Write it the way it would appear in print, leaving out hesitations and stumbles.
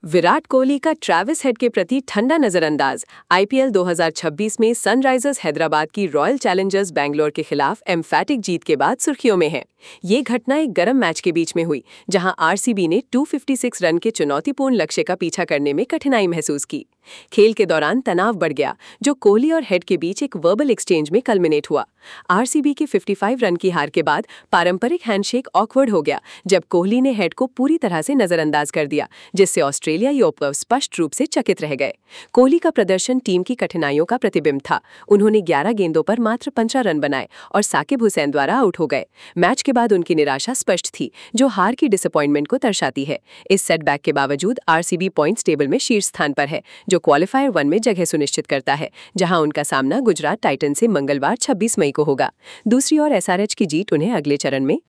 विराट कोहली का Travis head के प्रति ठंडा नजरअंदाज। आईपीएल 2026 में सनराइजर्स हैदराबाद की रॉयल चैलेंजर्स बैंगलोर के खिलाफ एम्फैटिक जीत के बाद सुर्खियों में है। ये घटना एक गर्म मैच के बीच में हुई, जहां आरसीबी ने 256 रन के चुनौतीपूर्ण लक्ष्य का पीछा करने में कठिनाई महसूस की। खेल के दौरान तनाव बढ़ गया, जो कोहली और हेड के बीच एक वर्बल एक्सचेंज में कल्मिनेट हुआ। आरसीबी की 55 रन की हार के बाद पारंपरिक हैंडशेक ऑकवर्ड हो गया, जब कोहली ने हेड को पूरी तरह से नजरअंदाज कर दिया, जिससे ऑस्ट्रेलियाई ओपनर स्पष्ट रूप से चकित रह गए। कोहली का प्रदर्शन टीम की कठिनाइयों का प्रतिबिंब था। उन्होंने 11 गेंदों पर मात्र 15 रन बनाए और साकिब हुसैन द्वारा आउट हो गए। मैच के बाद उनकी निराशा स्पष्ट थी, जो हार की डिसअपॉइंटमेंट को दर्शाती है। इस सेटबैक के बावजूद आरसीबी पॉइंट्स टेबल में शीर्ष स्थान पर है, जो क्वालिफायर 1 में जगह सुनिश्चित करता है, जहां उनका सामना गुजरात टाइटन से मंगलवार 26 मई को होगा। दूसरी ओर एसआरएच की जीत उन्हें अगले चरण में